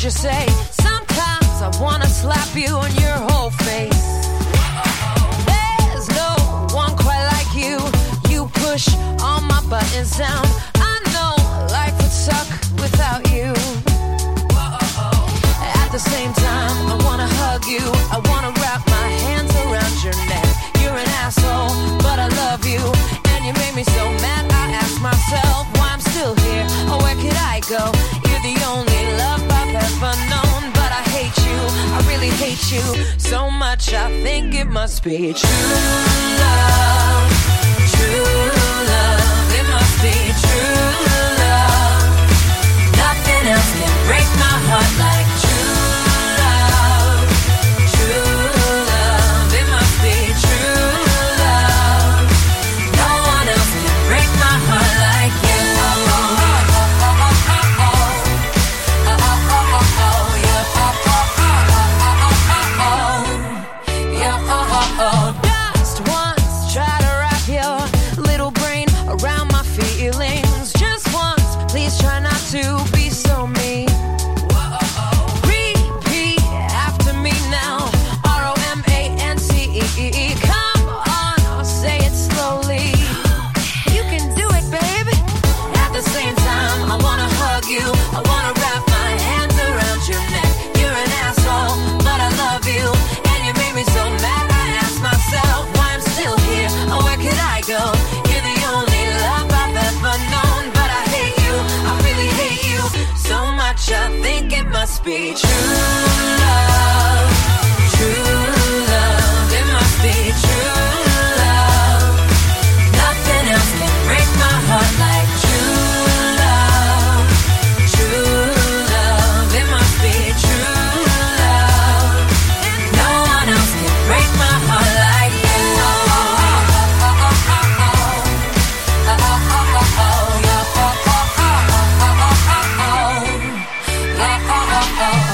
you say? Sometimes I wanna slap you on your whole face. There's no one quite like you. You push all my buttons down. I know life would suck without you. At the same time, I wanna hug you. I wanna wrap my hands around your neck. You're an asshole, but I love you. And you made me so mad, I ask myself why I'm still here. Or where could I go? You're the only love I've ever known. But I hate you, I really hate you so much, I think it must be true love. True love, it must be true love. Nothing else can break my heart like true love. True love, it must be true love. No one else can break my heart like you. Just once, try to wrap your little brain around my feelings. Just once, please try not to be so mean. Repeat after me now. ROMANCE. Come on, I'll say it slowly. You can do it, babe. At the same time, I wanna hug you. I wanna wrap my hands around your neck. You're an asshole, but I love you. And you made me so mad, I ask myself why I'm still here. Or where could I go? You're the only love I've ever known. But I hate you, I really hate you so much, I think it must be true love. True love, it must be true love. Nothing else can break my heart like true love. True love, it must be true love. No one else can break my heart like you. Oh,